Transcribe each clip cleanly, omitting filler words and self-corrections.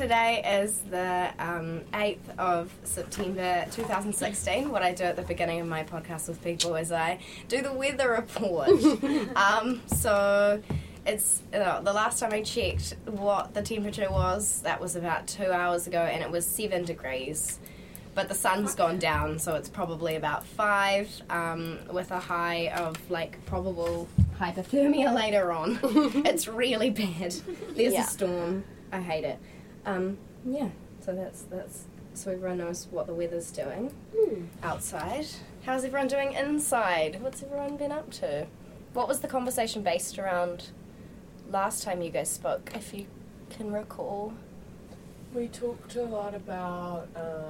today is the 8th of September 2016. What I do at the beginning of my podcast with people is I do the weather report. So it's the last time I checked what the temperature was, that was about 2 hours ago, and it was 7 degrees. But the sun's gone down, so it's probably about 5, with a high of probable hypothermia later on. It's really bad. There's a storm. I hate it. So that's so everyone knows what the weather's doing outside. How's everyone doing inside? What's everyone been up to? What was the conversation based around last time you guys spoke, if you can recall? We talked a lot about,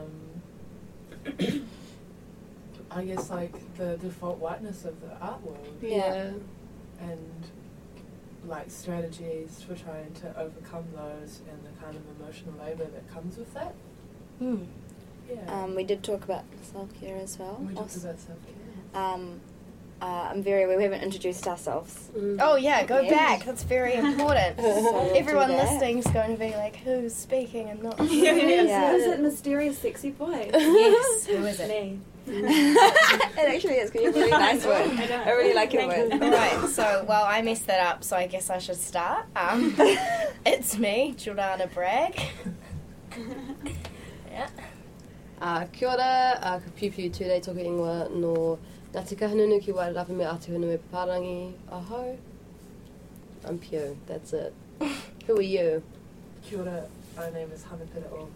I guess, the default whiteness of the art world. Yeah. And, strategies for trying to overcome those and the kind of emotional labour that comes with that. Yeah. We did talk about self-care as well. We talked about self-care. I'm very aware we haven't introduced ourselves. Oh yeah, go back. That's very important. So Everyone do that. listening is going to be like, who's speaking and not. Yeah. Who's that mysterious, sexy boy? Yes, who is it? Me. It actually is, because you have a really nice word. I really like your word. Right, so, I messed that up, so I guess I should start. It's me, Jordana Bragg. Yeah. Kia ora, ka piupiu tūrei toka ingoa no ngā tika hanunu ki Wairarapi me Ātihunu e Paparangi. Aho. I'm Pew, that's it. Who are you? Kia ora, my name is Hamipira O.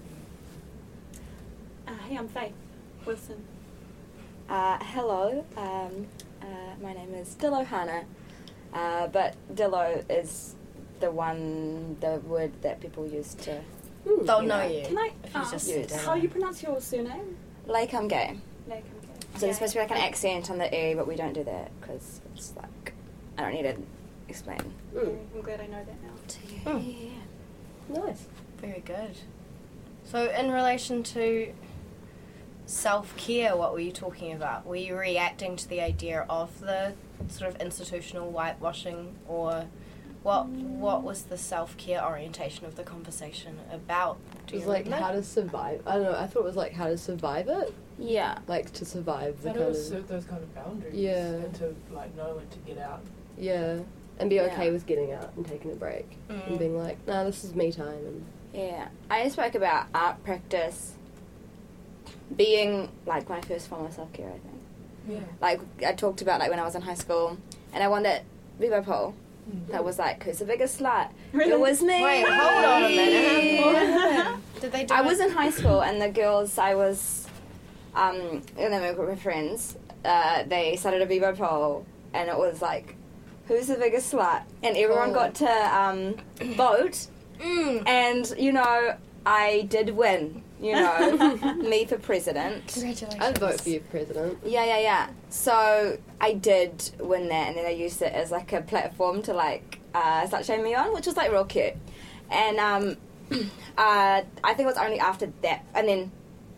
Hey, I'm Faith Wilson. Hello, my name is Dillo Hana, but Dillo is the word that people use to... They'll know you. Can I if you ask just Yes. how you pronounce your surname? Like I'm gay. Like, okay. So there's supposed to be an accent on the E, but we don't do that, because it's I don't need to explain I'm glad I know that now. to you. Nice. Very good. So, in relation to self-care, what were you talking about? Were you reacting to the idea of the sort of institutional whitewashing, or what was the self-care orientation of the conversation about? It was how to survive. I don't know, I thought it was how to survive it. Yeah. To survive the How kind to of... assert those kind of boundaries. Yeah. And to, know when to get out. Yeah. And be okay Yeah. with getting out and taking a break. And being nah, this is me time. And Yeah. I spoke about art practice being, my first form of self-care, I think. Yeah. I talked about, when I was in high school, and I won that Vivo poll. That was who's the biggest slut? Really? It was me. Wait, hold on a minute. What happened? Did they do I it? was in high school, and the girls I was in a group of friends, they started a Vivo poll, and it was who's the biggest slut? And everyone got to vote, and, I did win, me for president. Congratulations. I'd vote for you for president. Yeah. So I did win that, and then I used it as a platform to start shaming me on, which was real cute. And I think it was only after that, and then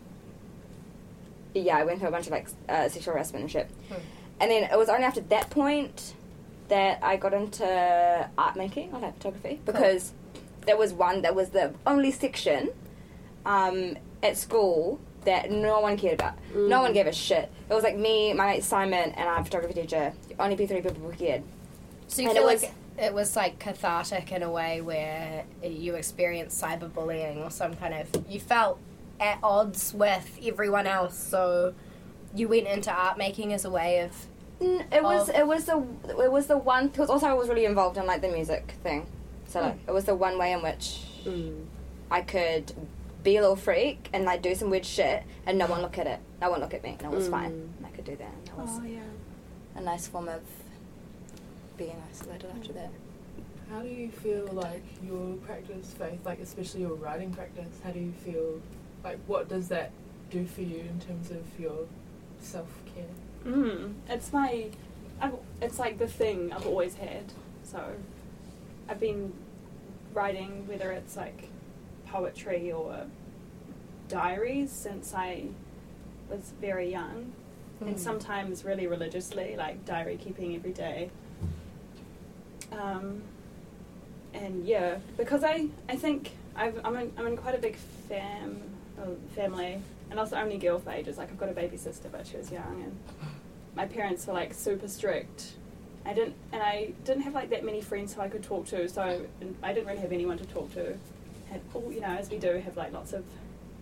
I went through a bunch of sexual harassment and shit. And then it was only after that point that I got into art making, photography, because that was the only section at school that no one cared about. No one gave a shit. It was me, my mate Simon, and our photography teacher. Only 3 people who cared. So you And feel it was- it was cathartic in a way where you experienced cyberbullying or some kind of... You felt at odds with everyone else, so you went into art making as a way of... It was the one, because also I was really involved in the music thing. So it was the one way in which I could be a little freak and do some weird shit and no one look at it. No one look at me, and it was fine. And I could do that. And that was a nice form of being isolated after that. How do you feel your practice, Faith, especially your writing practice, how do you feel, what does that do for you in terms of your self-care? It's it's the thing I've always had. So I've been writing, whether it's poetry or diaries, since I was very young, and sometimes really religiously, diary keeping every day. And because I think I'm in quite a big family, and I was the only girl for ages. Like I've got a baby sister, but she was young, and my parents were like super strict. I didn't have like that many friends who I could talk to, so I didn't really have anyone to talk to. Had all, you know, as we do, have like lots of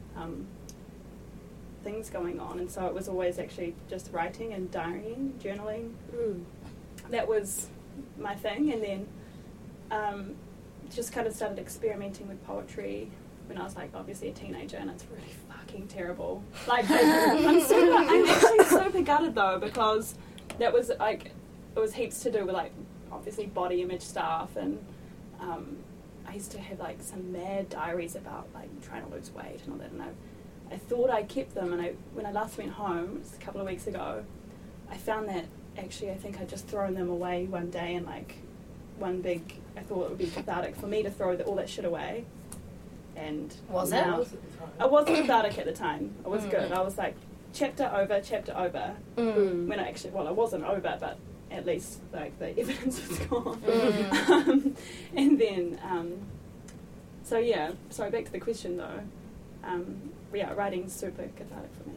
things going on, and so it was always actually just writing and diarying, journaling. That was my thing, and then just kind of started experimenting with poetry when I was like obviously a teenager, and it's really fucking terrible. Like I'm actually super gutted though, because that was like, it was heaps to do with like obviously body image stuff, and I used to have like some mad diaries about like trying to lose weight and all that, and I thought I kept them, and when I last went home just a couple of weeks ago, I found that actually I think I'd just thrown them away one day, and like one big, I thought it would be cathartic for me to throw all that shit away. And Was now, it? I wasn't cathartic at the time. I was good. I was like chapter over. When I actually, well, I wasn't over, but at least like the evidence was gone. And then, so yeah. Sorry, back to the question though. Yeah, writing's super cathartic for me.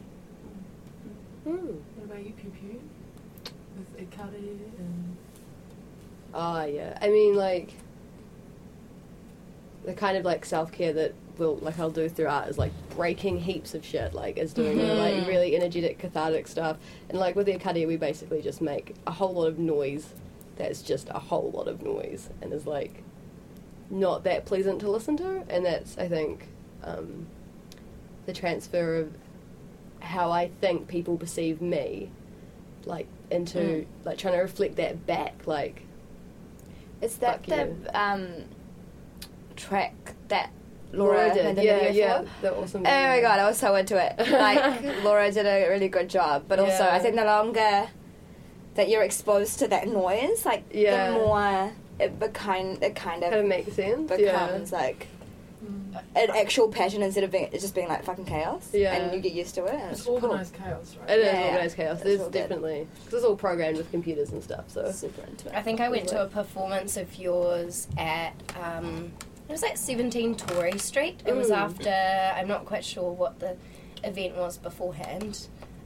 What about you, Pew Pew? With Ikari and... Oh, yeah. I mean, like, the kind of, like, self-care that I'll do through art is, like, breaking heaps of shit, like, is doing, like, really energetic, cathartic stuff. And, like, with the Ikari, we basically just make a whole lot of noise that's just a whole lot of noise and is, like, not that pleasant to listen to. And that's, I think, the transfer of how I think people perceive me, like, into, like, trying to reflect that back, like... Is that Fuck the track that Laura did? had the Yeah, video yeah. for? The awesome Oh video. my god, I was so into it. Like, Laura did a really good job. But also, Yeah. I think the longer that you're exposed to that noise, like, Yeah. the more it kind of Kind of makes sense, becomes, like, an actual pattern instead of it just being, like, fucking chaos. Yeah. And you get used to it. And It's it's cool. organised chaos, right? It is Yeah, organised chaos. it's There's all good. definitely... Because it's all programmed with computers and stuff, so... Super into it. I think I went to a performance of yours at, it was like 17 Tory Street. It was after, I'm not quite sure what the event was beforehand,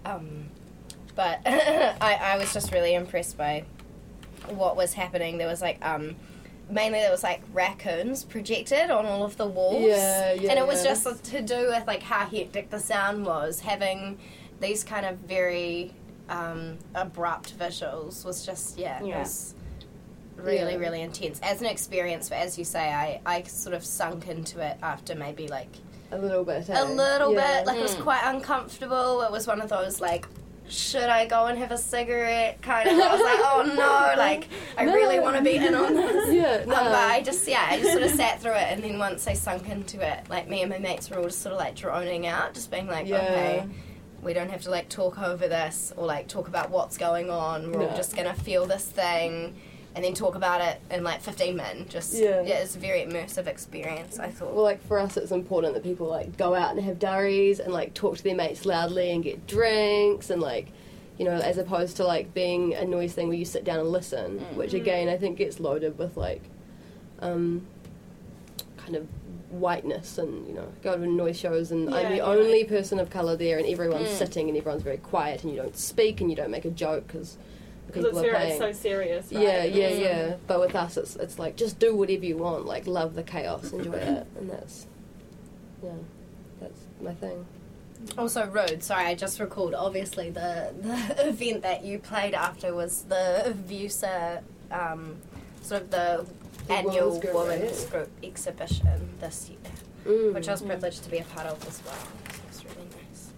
but I was just really impressed by what was happening. There was like, mainly there was like raccoons projected on all of the walls. Yeah, and it was yeah. just to do with like how hectic the sound was. Having these kind of very abrupt visuals was just, it was really, Yeah. really intense. As an experience, but as you say, I sort of sunk into it after maybe like A little bit, a little Yeah. bit. Like it was quite uncomfortable. It was one of those like, should I go and have a cigarette kind of? I was like, oh no, like I really want to be in on this. Yeah, no. But I just sort of sat through it, and then once I sunk into it, like me and my mates were all just sort of like droning out, just being like, Yeah. okay, we don't have to like talk over this or like talk about what's going on. We're all No. just gonna feel this thing, and then talk about it in like 15 minutes. Just it's a very immersive experience, I thought. Well, like, for us, it's important that people, like, go out and have diaries and, like, talk to their mates loudly and get drinks and, like, you know, as opposed to, like, being a noise thing where you sit down and listen, which, again, I think gets loaded with, like, kind of whiteness and, you know, go to noise shows and I'm the only person of colour there and everyone's sitting and everyone's very quiet and you don't speak and you don't make a joke because people are playing. It's so serious, right? Yeah. But with us, it's like, just do whatever you want. Like, love the chaos, enjoy it. And that's my thing. Also, Rude, sorry, I just recalled, obviously, the event that you played after was the VUSA, sort of the annual Women's Group, Women's right? Group exhibition this year, which I was privileged to be a part of as well. So it was really nice.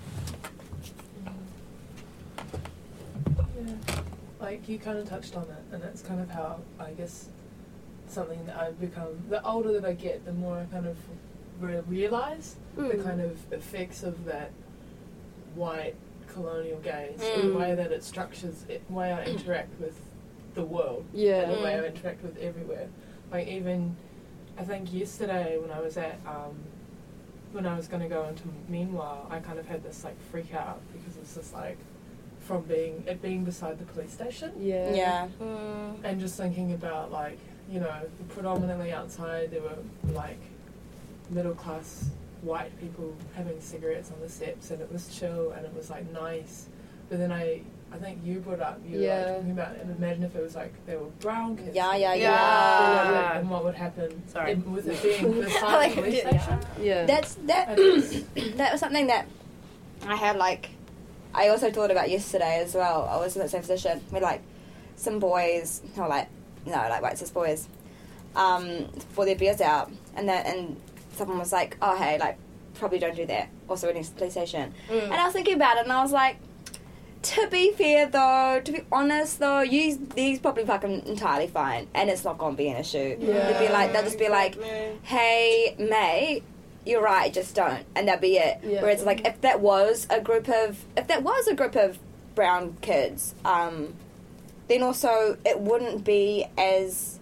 Yeah. Like, you kind of touched on it, and that's kind of how, I guess, something that I've become... The older that I get, the more I kind of realise the kind of effects of that white colonial gaze, and the way that it structures, the way I interact with the world, and the way I interact with everywhere. Like, even, I think yesterday when I was at, when I was going to go into Meanwhile, I kind of had this, like, freak out, because it's just, like, from being beside the police station. Yeah. And just thinking about, like, you know, predominantly outside there were, like, middle class white people having cigarettes on the steps, and it was chill and it was like nice. But then I think you brought up, you were like talking about, imagine if it was like they were brown kids. Yeah. And what would happen Sorry. with it being the side of the police station. Yeah. That was something that I had I also thought about yesterday as well. I was in the same position with some boys, white cis boys, for their beers out, and someone was like, oh hey, probably don't do that, also in the police station. And I was thinking about it and I was like, to be fair though, to be honest though, these probably fucking entirely fine and it's not gonna be an issue. They'll just be like, hey mate, you're right, just don't, and that'd be it. Whereas if that was a group of brown kids, then also it wouldn't be as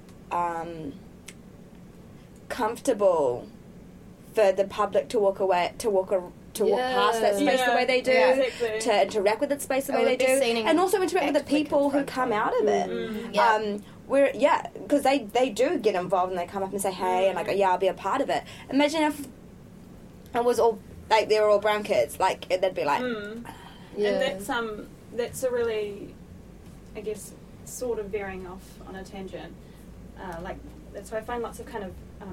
comfortable for the public to walk past that space the way they do, to interact with that space the way they do, and also interact with the people who come out of it. Because they do get involved and they come up and say hey, and I'll be a part of it. Imagine if it was all they were all brown kids, they'd be like, and that's a really, I guess, sort of veering off on a tangent. That's why I find lots of kind of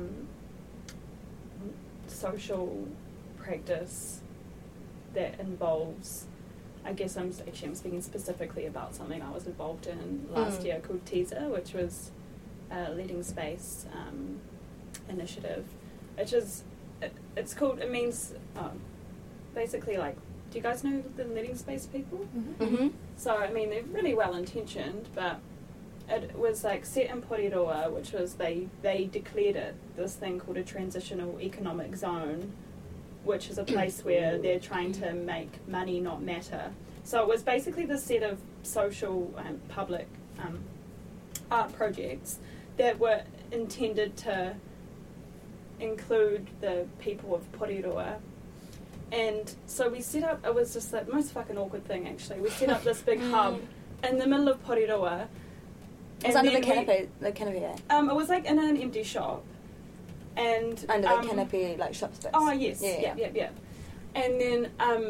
social practice that involves, I guess I'm speaking specifically about something I was involved in last year called Teaser, which was a leading space initiative, which is, it means basically do you guys know the leading space people? Mm-hmm. So, they're really well intentioned, but it was set in Porirua, which was, they declared it this thing called a transitional economic zone, which is a place where they're trying to make money not matter. So it was basically this set of social and public art projects that were intended to include the people of Porirua. And so we set up, it was just the most fucking awkward thing actually, we set up this big hub in the middle of Porirua. It was under the canopy, it was in an empty shop. And under the canopy, shop space. Oh yes, yeah. And then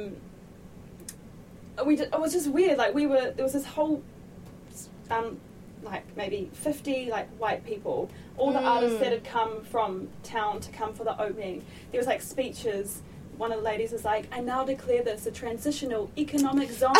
it was just weird. There was this whole, maybe 50 white people, all the artists that had come from town to come for the opening. There was speeches. One of the ladies was like, I now declare this a transitional economic zone.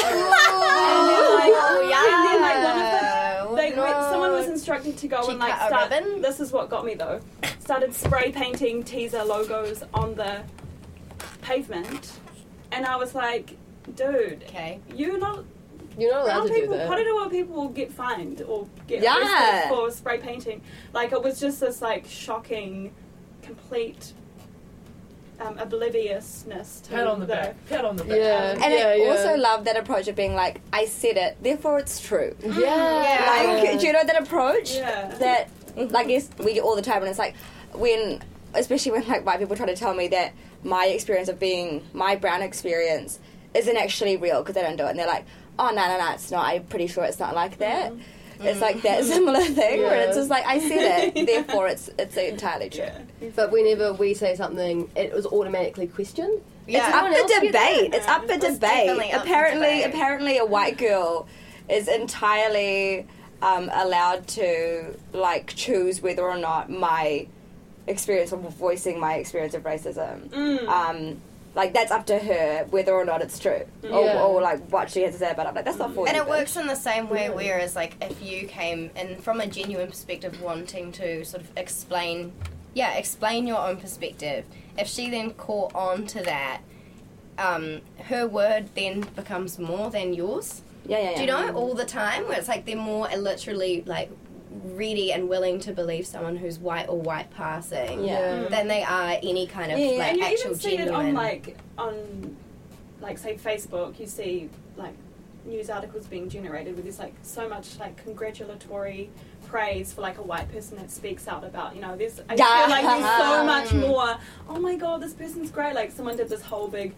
Someone was instructed to go and this is what got me though, started spray painting Teaser logos on the pavement, and I was like, dude, you're not allowed to do that. Porirua people will get fined or get arrested for spray painting. It was just this shocking, complete obliviousness to pat on the back. And I also love that approach of being I said it, therefore it's true. Do you know that approach? That I guess we get all the time, and it's especially when white people try to tell me that my experience of being my brown experience isn't actually real because they don't do it, and they're like, oh no, it's not, I'm pretty sure it's not like that. It's that similar thing where it's just I said it, therefore it's entirely true. But whenever we say something, it was automatically questioned. It's up for debate. It's up for debate. Apparently, a white girl is entirely allowed to choose whether or not my experience of voicing my experience of racism. That's up to her whether or not it's true, or what she has to say about it. That's not for you. And it works in the same way. Whereas, if you came in from a genuine perspective, wanting to sort of explain your own perspective, if she then caught on to that, her word then becomes more than yours. Do you know, all the time, where it's they're more literally ready and willing to believe someone who's white or white passing than they are any kind of and you actual even see genuine. it on say Facebook, you see news articles being generated with this so much congratulatory praise for a white person that speaks out about, I feel there's so much more, oh my god, this person's great. Someone did this whole big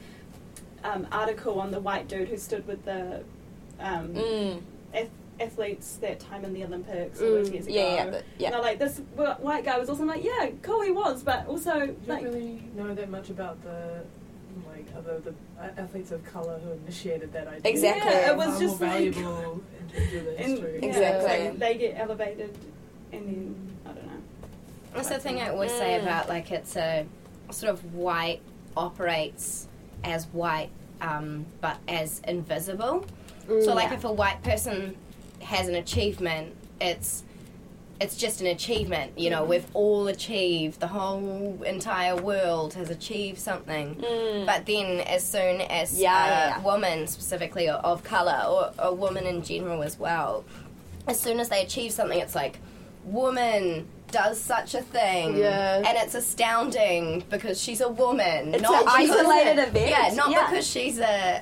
athletes that time in the Olympics all those years ago. Yeah. And they're like, this white guy was also like, yeah, cool, he was, but also You don't like, really know that much about the athletes of colour who initiated that idea. Exactly. Yeah, it was Far just more like, valuable in terms of the history. Exactly. so they get elevated, and then I don't know. That's the thing I always say about, like, it's a sort of white operates as white, but as invisible. So, like, if a white person has an achievement, it's just an achievement. You know, we've all achieved. The whole entire world has achieved something. But then, as soon as a woman, specifically of colour, or a woman in general as well, as soon as they achieve something, it's like, woman does such a thing, and it's astounding because she's a woman. It's not an isolated event. Yeah, not because she's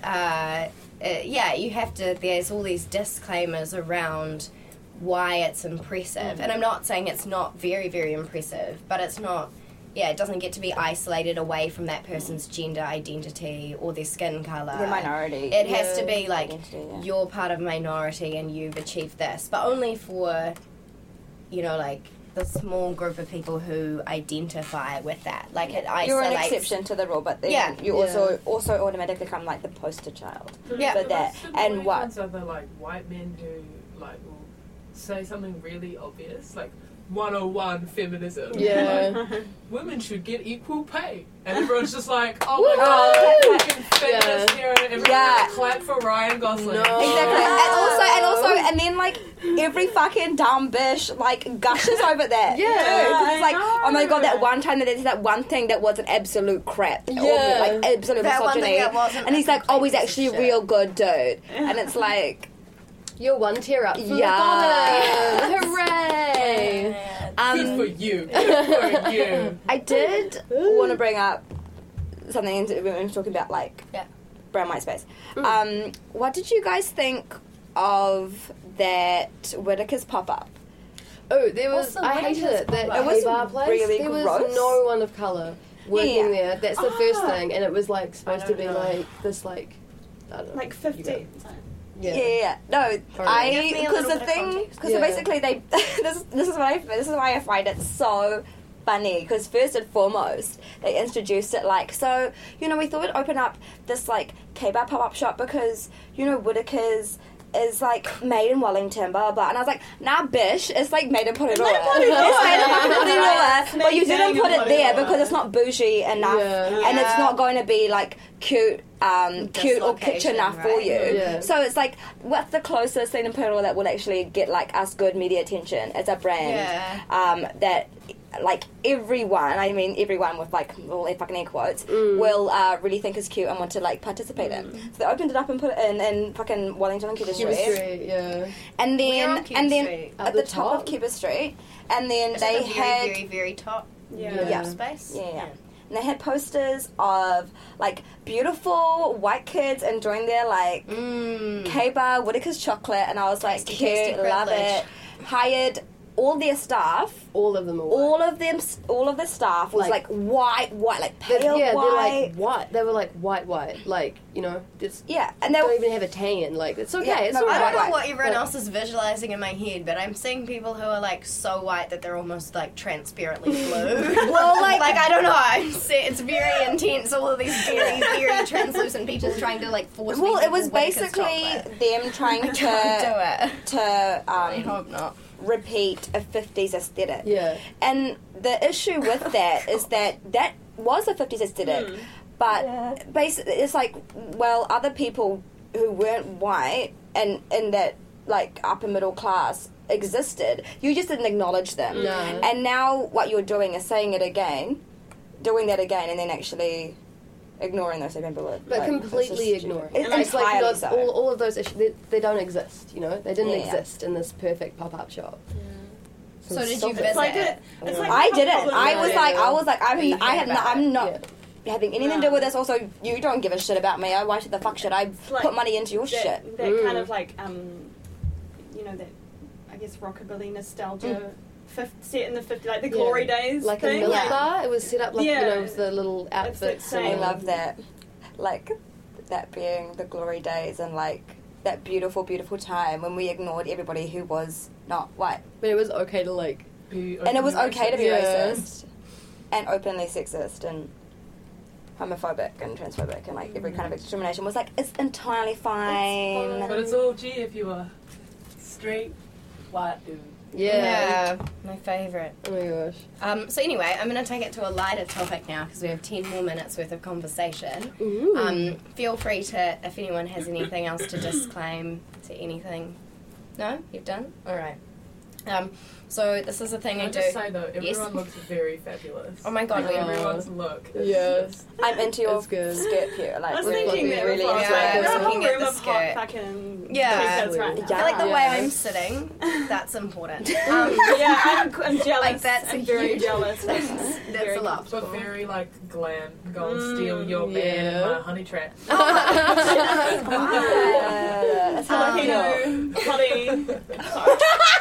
you have to. There's all these disclaimers around why it's impressive, and I'm not saying it's not very, very impressive, but it's not. Yeah, it doesn't get to be isolated away from that person's gender identity or their skin colour. The minority. It has to be like, Identity, you're part of a minority and you've achieved this, but only for, you know, like, the small group of people who identify with that. Like, it isolates. You're an exception to the rule, but then you also automatically become like the poster child for that. That's the And annoying what? ones are the like white men who like will say something really obvious, like 101 feminism. Yeah. Like, women should get equal pay, and everyone's just like, oh my god, fucking feminist hero. Everyone's gonna clap for Ryan Gosling. Exactly. And then like every fucking dumb bitch like gushes over that. Yeah. Because it's like, oh my god, that one time that they did that one thing that was an absolute crap. Or, like absolute That one misogyny. thing that wasn't And he's like, oh, he's complete actually a piece of real good dude. And it's like, You're one tier up from the Yeah. bottom. Hooray! Good for you. Good for you. I did want to bring up something when we were talking about like brown white space. What did you guys think of that Whitaker's pop up? Oh, there was. What's the I hated it. That It was bar place. really there was gross. no one of colour working there. That's the first Ah. thing, and it was like supposed to be don't know. like this, like I don't know. Like 50. Yeah. No, Give me a because little the bit of thing, context. because basically they, this is why I find it so funny. Because first and foremost, they introduced it like, so you know, we thought we'd open up this like K-bar pop-up shop because you know Whitaker's is like made in Wellington, blah blah blah. And I was like, nah, bish, it's like made in Porirua. It's made in Porirua, but you didn't put it there because it's not bougie enough, and it's not going to be like cute or kitsch enough for you. Yeah. So it's like, what's the closest thing in Porirua that will actually get like us good media attention as a brand? That like everyone, I mean everyone with like all their fucking air quotes, will really think is cute and want to like participate in. So they opened it up and put it in fucking Wellington and Cuba Street. And We're on then Cuba Street. at the top of Cuba Street, and then Is they it the had very, very, very top space. yeah. And they had posters of like beautiful white kids enjoying their like K-bar Whitaker's chocolate, and I was like, Tasty, cute, tasty love privilege. it. Hired all their staff. all of them are white. All of the staff was like white, like pale they're white. like white. They were like white, like you know, just And they don't were even have a tan. Like it's okay. Yeah, it's no, all I right. don't know what everyone else is visualizing in my head, but I'm seeing people who are like so white that they're almost like transparently blue. well, like I don't know. It's very intense. All of these very, very translucent people trying to like force. well, me it was to Whitaker's basically chocolate. them trying I can't do it. to I hope not. repeat a 50s aesthetic. Yeah. And the issue with that is that was a 50s aesthetic, but basically it's like, well, other people who weren't white and in that like upper middle class existed, you just didn't acknowledge them. No. And now what you're doing is saying it again, doing that again, and then actually ignoring those same people. But like, completely it's just ignore it. stupid. It's like Entirely not, so. all of those issues, they don't exist, you know? They didn't Yeah. exist in this perfect pop-up shop. So did stop you it. visit Like it? it's like I didn't. probably- I was like, But you I'm heard about not having anything to do with this. Also, you don't give a shit about me. Why the fuck should I like put money into your shit? That kind of like, you know, that I guess rockabilly nostalgia, set in the 50s, like the glory days Like thing. a milk Yeah. bar, it was set up like, you Yeah. know, with the little outfits. It's like I saying- love that. Like that being the glory days and like that beautiful, beautiful time when we ignored everybody who was not white. But it was okay to like. And it was okay to be Yeah. racist and openly sexist and homophobic and transphobic and like every kind of discrimination was like, it's entirely fine. But it's all G if you are straight, white dude. Yeah. my favourite. Oh my gosh. So anyway, I'm going to take it to a lighter topic now because we have 10 more minutes worth of conversation. Ooh. Feel free to, if anyone has anything else to disclaim to anything. No? You've done? All right. So this is a thing Can I I do. just say though, everyone Yes. looks very fabulous. Oh my god, Like, we everyone's look. is Yeah. just- I'm into your It's good. skirt here. I Like, was We're thinking looking that really before. I was into like, it. there's a whole Looking at room the of hot skirt. fucking Yeah. t-shirts right now. Yeah. I like the way Yes. I'm sitting. That's important. Yeah, I'm jealous. Like, that's I'm a very huge- jealous. That's very a lot. But very like glam. Go and steal your man in yeah. my honey trap. that's how I feel. Hottie.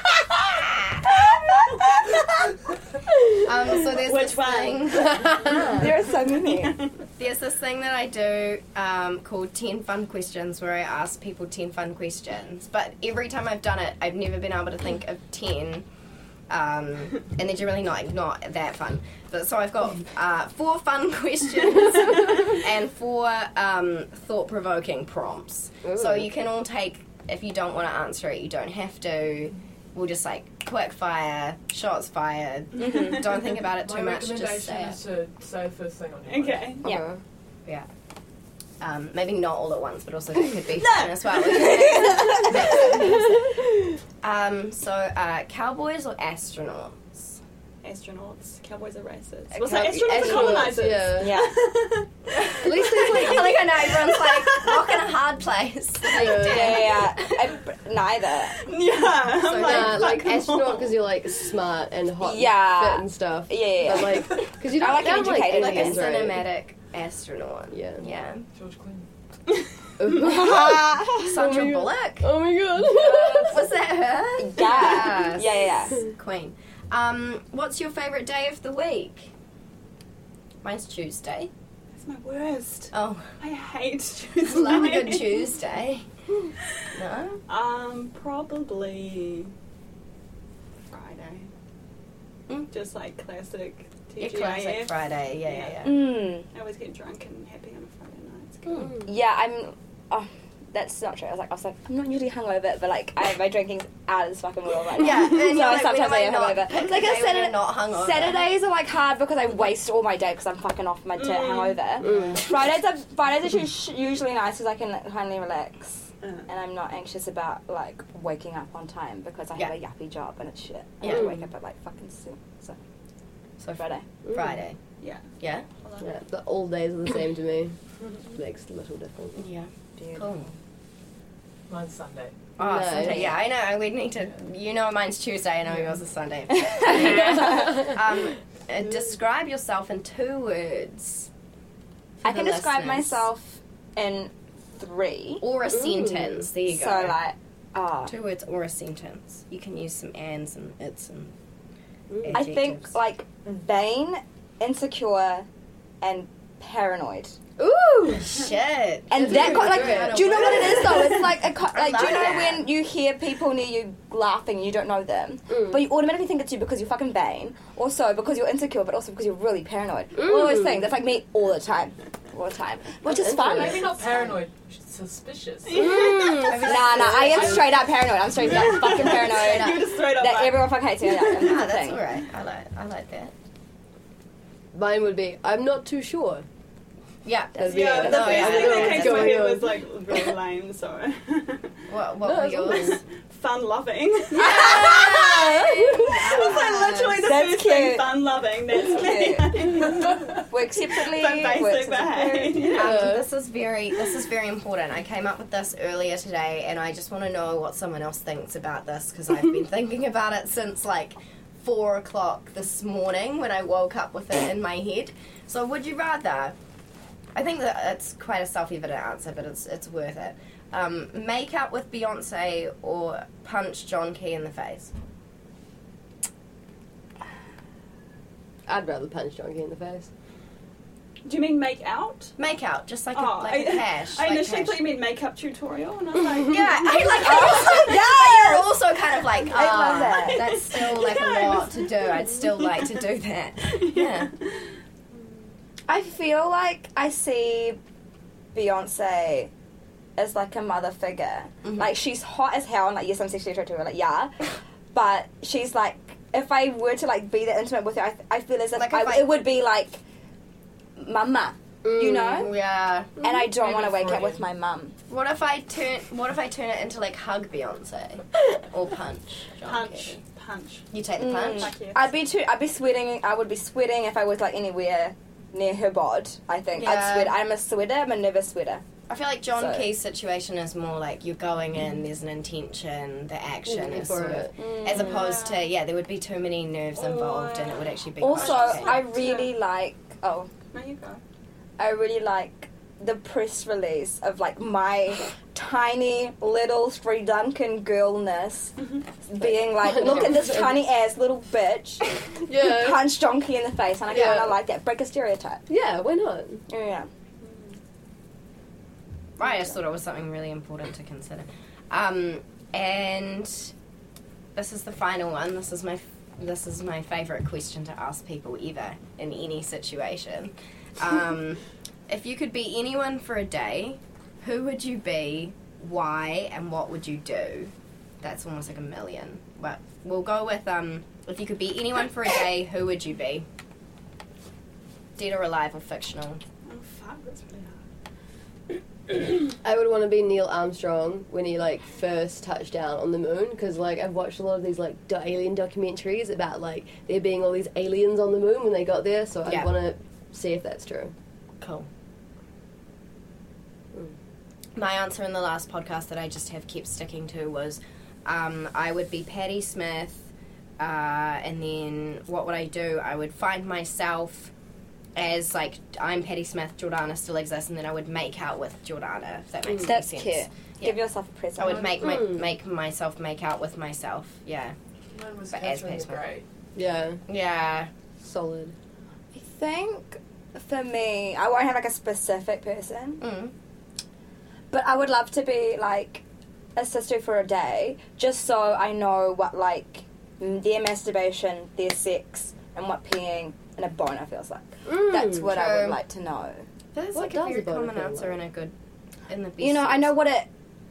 So there's Which this one? thing. There are so many. There's this thing that I do called 10 fun questions where I ask people 10 fun questions. But every time I've done it, I've never been able to think of 10. And they're generally not that fun. But so I've got 4 fun questions and 4 thought-provoking prompts. So you can all take, if you don't want to answer it, you don't have to. We'll just like quick fire, shots fired. Don't think about it too My much. Just recommendation say is it. to say first thing on your Okay. Yeah. Yeah. Maybe not all at once, but also that could be fun as well. So cowboys or astronauts? Astronauts. Cowboys are racist. Okay. What's that? Astronauts are colonizers. Yeah. Yeah. At least there's like. I think I know everyone's like rock in a hard place. Like, Yeah. Neither. Yeah. So, I'm Like fuck astronaut no. because you're like smart and hot Yeah. and fit and stuff. Yeah. But like, because you don't I like they don't educated, like a aliens, right? cinematic astronaut. Yeah. Yeah. George Clooney. Sandra Bullock. Oh my god. Was that her? Yeah. Yes. Yeah. Queen. What's your favourite day of the week? Mine's Tuesday. That's my worst. Oh, I hate Tuesday. love a good Tuesday. No? Probably Friday. Just like classic Your TGIF. classic Friday. Yeah. Mm. I always get drunk and happy on a Friday night. It's good. Yeah, I'm. Oh, that's not true. I was like, I'm not usually hungover, but like, my drinking's out as fucking well right now. Yeah, and So you're like, sometimes when I am am I not? hungover. Pick a Like day a when Saturday, you're not hungover. Saturdays are like hard because I waste all my day because I'm fucking off my hangover. Fridays are usually nice because I can finally relax. And I'm not anxious about like waking up on time because I have a yuppie job and it's shit. I have to wake up at like fucking 6. So Friday. Friday. Yeah. Yeah? Yeah, the all days are the same to me. Makes little difference. Yeah. Beautiful. Cool. Mine's Sunday. Oh, Nice. Sunday. Yeah, I know. We need to. You know, mine's Tuesday. I know yours is Sunday. Describe yourself in 2 words. for I can the describe listeners. myself in 3. Or a sentence. There you go. So like, 2 words or a sentence. You can use some ands and its and I think adjectives. like vain, insecure, and paranoid. Ooh, shit. And that like, do you know what it is though? It's like like, do you love know that. when you hear people near you laughing, and you don't know them, but you automatically think it's you because you're fucking vain, also because you're insecure, but also because you're really paranoid. All those things. That's like me all the time, which is fun. Maybe not paranoid, suspicious. Nah, I am straight up paranoid. I'm straight up fucking paranoid. You're just straight up That like, everyone fucking hates me. Yeah, Ah, that's thing. alright. I like that. Mine would be, I'm not too sure. Yeah. That'd be yeah, it. the No, first yeah, thing that that's came to my going head on. was like really lame, so. What No, were it's yours? Fun loving. Yeah. It was like literally the That's first cute. thing, fun loving. That's me. Work separately. But basic works as a group. behaviour. This is very important. I came up with this earlier today, and I just want to know what someone else thinks about this because I've been thinking about it since like 4 o'clock this morning when I woke up with it in my head. So, would you rather? I think that it's quite a self-evident answer, but it's worth it. Make out with Beyonce or punch John Key in the face? I'd rather punch Donkey in the face. Do you mean make out? Make out, just like Oh, a cash. I like initially cash. thought you meant makeup tutorial, and I was like, Yeah, I like Yes! But you're also kind of like, I love that. that's still like a lot to do. I'd still like to do that. Yeah. I feel like I see Beyonce as like a mother figure. Mhm. Like she's hot as hell and like yes I'm sexually attracted to her, like yeah. But she's like if I were to like be that intimate with her, I feel as if, Like if I- it would be like mama, you know? Yeah. And I don't Maybe want to wake up Freudian. with my mum. What if I turn it into like hug Beyonce or punch? John Kerry? punch. You take the punch. Fuck yes. I'd be sweating. I would be sweating if I was like anywhere near her bod. I think I'd Yeah. sweat. I'm a sweater. I'm a nervous sweater. I feel like John So- Key's situation is more like you're going in, there's an intention, the action is For sort of, it. as opposed to, there would be too many nerves involved and it would actually be Also, quite I complicated. really like. Oh, There you go. I really like the press release of like my tiny little Sri Lankan girlness being like, look at this tiny ass little bitch Yeah. punch John Key in the face, and I Yeah. kind of like that. Break a stereotype. Yeah, why not? Yeah. Right, I just thought it was something really important to consider. And this is the final one. This is my favourite question to ask people ever in any situation. If you could be anyone for a day, who would you be, why, and what would you do? That's almost like a million. But we'll go with, if you could be anyone for a day, who would you be? Dead or alive or fictional? Oh fuck, that's really hard. I would want to be Neil Armstrong when he like first touched down on the moon, because like I've watched a lot of these like alien documentaries about like there being all these aliens on the moon when they got there, so Yeah. I want to see if that's true. Cool. My answer in the last podcast that I just have kept sticking to was I would be Patti Smith, and then what would I do? I would find myself as like I'm Patti Smith, Jordana still exists, and then I would make out with Jordana, if that makes any That's sense. cute. Yeah. Give yourself a present. I would make myself make out with myself. Yeah. Mine was But as Catherine the Patti Smith. Great. Yeah, Yeah. solid. I think for me, I won't have like a specific person, Mm. but I would love to be like a sister for a day, just so I know what like their masturbation, their sex, and what peeing in a boner feels like. That's what I would true. like to know. That's What like a does very a boner common feel answer like? in the best You know, I sense. know what it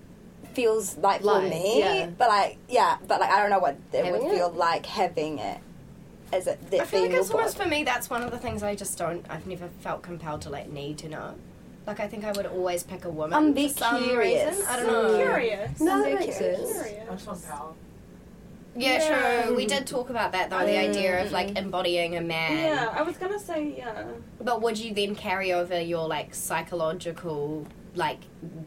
feels like for Like, me, yeah. but like I don't know what it Having would it? feel like having it. As it I feel like being it's your almost bod. for me. That's one of the things I've never felt compelled to like need to know. Like I think I would always pick a woman. I'm be for some curious. reason. I don't know. Curious. No, that very makes curious. sense. I just want power. Yeah, Yeah. true. We did talk about that though. The idea of like embodying a man. Yeah, I was gonna say yeah. But would you then carry over your like psychological like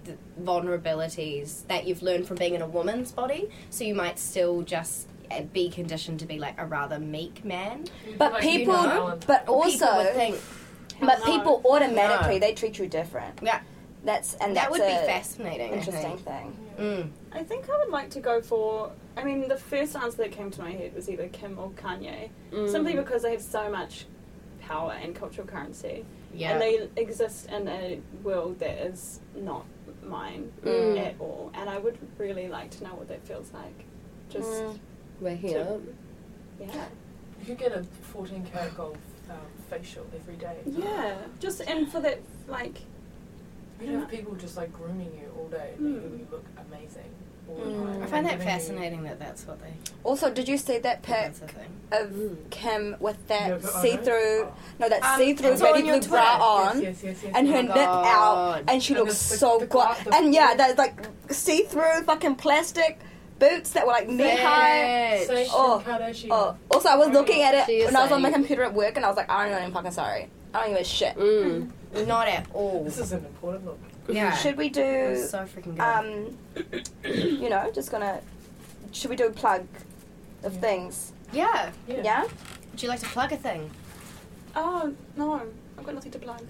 vulnerabilities that you've learned from being in a woman's body? So you might still just be conditioned to be like a rather meek man. But Like, people, you know, but Or people would also, think but No. people automatically No. they treat you different. Yeah. That's that would a be fascinating. interesting I think. thing. Mm. I think I would like to go for. I mean, the first answer that came to my head was either Kim or Kanye, simply because they have so much power and cultural currency, Yeah. and they exist in a world that is not mine Mm. at all. And I would really like to know what that feels like. Just Waking up. yeah, You could get a 14 karat gold facial every day. yeah. Just and for that, like, You'd have people just like grooming you all day, making you look amazing all the time. I find that and giving you- fascinating that that's what they. Also, did you see that pic That's a thing. of Kim with Yeah, that but I see-through? know. No, that Um, see-through it's on baby your blue bra on. Yes. And her Oh my nip God. out, and she And looks the so glass- good. the- And yeah, there's like see-through fucking plastic boots that were like knee high. Bitch. Say Oh, Kim Kardashian. Oh, also I was looking at She it is when I was on my saying- computer at work, and I was like, I'm not even fucking sorry. I don't give a shit. Mm. Not at all. This is an important look. Yeah. Should we It do? was so freaking good. You know, just gonna. Should we do a plug of Yeah. things? Yeah. Yeah. Would you like to plug a thing? oh no, I've got nothing to plug.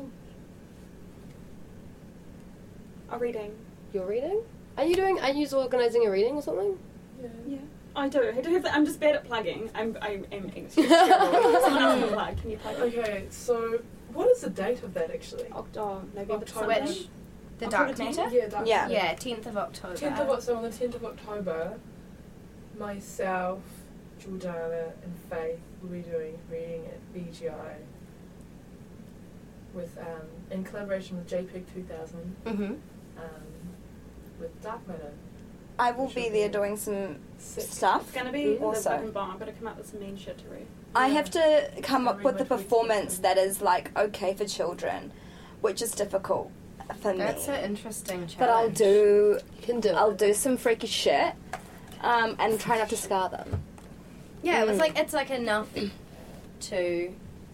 A reading. You're reading? Are you organising a reading or something? Yeah, I do. I do have. I'm just bad at plugging. I am extremely terrible. Someone else can plug. Can you plug? Okay, so What is the date of that actually? November October. 20. Which? The October Dark 10th? Matter? Yeah, Dark Yeah. Matter. Yeah, 10th of October. So on the 10th of October, myself, Jordana, and Faith will be doing reading at BGI with in collaboration with JPEG 2000 Mm-hmm. with Dark Matter. I will be there doing some stuff. It's going to be Also. the fucking bomb. I've got to come up with some mean shit to read. I Yeah. have to come Gotta up read with my a tweets performance and that is like okay for children, which is difficult for me. That's an interesting challenge. But I'll do You can do I'll it. do some freaky shit, and try not to scar them. Yeah, it was Mm. like it's like enough to,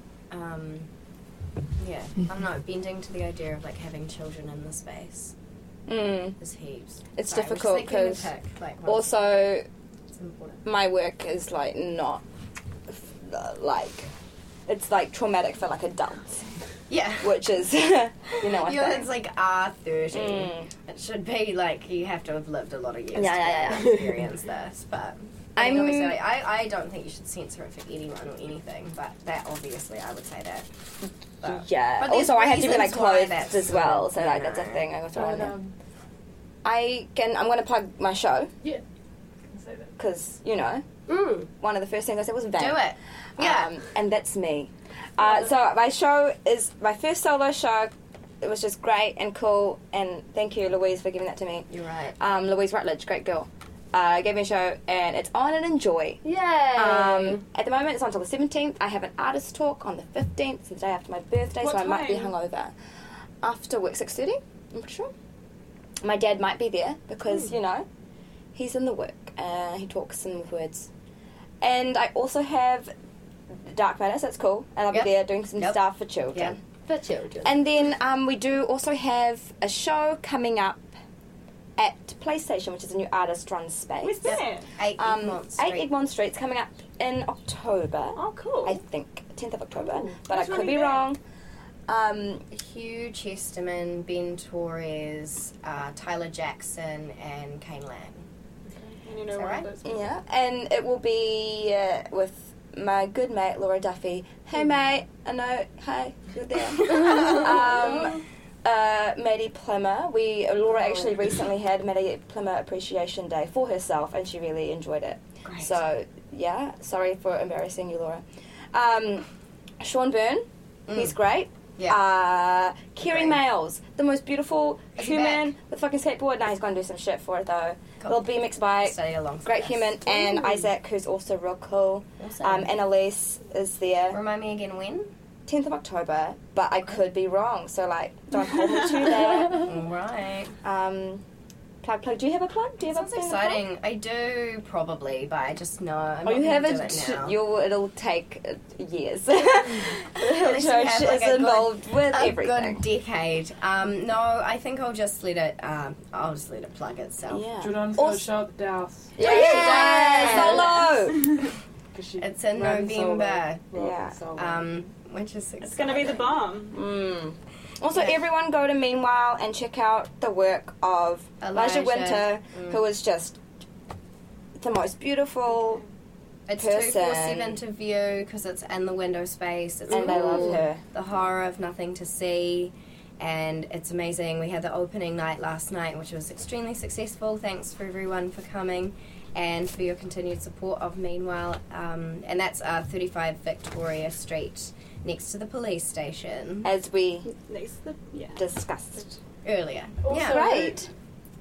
yeah, I don't know, bending to the idea of like having children in the space is heaps. It's Sorry, I'm just, difficult like, getting a 'cause pick, like, Also, it's important. my work is like not like it's like traumatic for like adults, Yeah. which is you know what Yours like R30. Mm. It should be like you have to have lived a lot of years Yeah, to yeah. experience this. But I mean, I'm- obviously, I don't think you should censor it for anyone or anything. But that obviously, I would say that. But, Yeah. but there's Also, I have to be like reasons why clothed that's as well, so you like that's a know. thing. I was But, wondering. I'm going to plug my show yeah, I can say that. because you know Mm. one of the first things I said was vape. Do it. Yeah. And that's me. So my show is my first solo show. It was just great and cool, and thank you, Louise, for giving that to me. You're right. Louise Rutledge, great girl. Gave me a show, and it's on and enjoy. Yay! At the moment, it's on until the 17th. I have an artist talk on the 15th, so the day after my birthday, What so I might be time? hungover. After work, 6:30, I'm pretty sure. My dad might be there because, you know, he's in the work. He talks in with words. And I also have Dark Matter, so that's cool. And I'll Yep. be there doing some Yep. stuff for children. Yep. For children. And then we do also have a show coming up at PlayStation, which is a new artist-run space. Where's that? 8 Egmont Street. 8 Egmont Street's coming up in October. Oh, cool. I think 10th of October, Ooh, but I that's could really be bad. wrong. Hugh Chesterman, Ben Torres, Tyler Jackson, and Kane Lang. And you know Is that one right? of those people. Yeah, and it will be with my good mate Laura Duffy. Hey mate, I know. Hi, you're there. Maddie Plimmer. Laura actually recently had Maddie Plimmer Appreciation Day for herself, and she really enjoyed it. Great. So yeah, sorry for embarrassing you, Laura. Sean Byrne, he's great. Yeah. Kerry Great. Males, the most beautiful Is he human with fucking skateboard. Now he's going to do some shit for it though. Cool. Little BMX bike, Study along. great human, and Isaac, who's also real cool. Awesome. Annalise is there. Remind me again when? 10th of October, but I could be wrong, so like, don't hold me to that. All right. Plug. Do you have a plug? Do you have Sounds a plug? exciting. I do probably, but I just know. I'm Oh, not you gonna haven't. do it now. It'll take years. Unless you Church have, like, is a involved with a everything. good decade. No, I think I'll just let it. I'll just let it plug itself. Yeah. Jordan's Also- going to show up at the house. Yeah, solo. 'Cause she It's in ran November. solo. Yeah. Solo. Which is It's going to be the bomb. Also, Yeah. everyone go to Meanwhile and check out the work of Elijah Elijah. Winter, who is just the most beautiful, It's person. 247 to view because it's in the window space. It's and I love cool. her. The horror of nothing to see, and it's amazing. We had the opening night last night, which was extremely successful. Thanks for everyone for coming and for your continued support of Meanwhile. And that's 35 Victoria Street, next to the police station. As we Next to the, yeah. discussed. Earlier. Also- yeah. Great.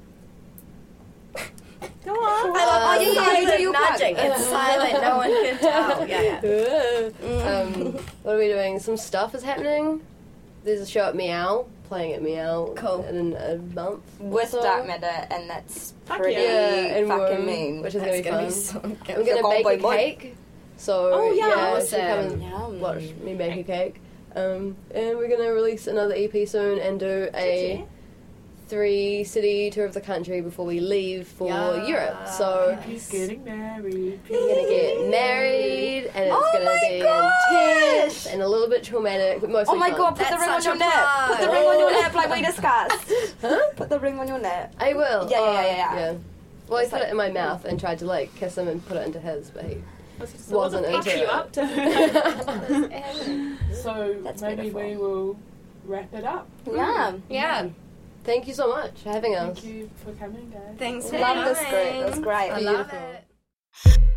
Go on. I love Oh, you silent do your plug. nudging. It's silent. No one can tell. Yeah. What are we doing? Some stuff is happening. There's a show at Meow, playing at Meow Cool. in a month. With or so. Dark Matter, and that's Fuck pretty Yeah, in fucking Rome, mean. which is That's gonna gonna be be fun. so good. I'm gonna Go bake boy, a boy. cake. So Oh, yeah. so come and Yum. watch me make a cake. And we're gonna release another EP soon and do a 3-city tour of the country before we leave for Yeah. Europe. So He's getting married. we're gonna get married, and it's Oh gonna my be gosh! intense and a little bit traumatic, but mostly Oh my fun. god, put the That's ring on such your a neck. Put the plug. ring on your neck like we discussed. Huh? Put the ring on your neck. I will. Yeah. Well, I It's put like- it in my mouth and tried to like kiss him and put it into his, but he So wasn't what the fuck into are you it. up to? So That's maybe beautiful. we will wrap it up. Yeah. Yeah. Thank you so much for having us. Thank you for coming, guys. Thanks for Love this group. coming. It was great. I love Beautiful. it.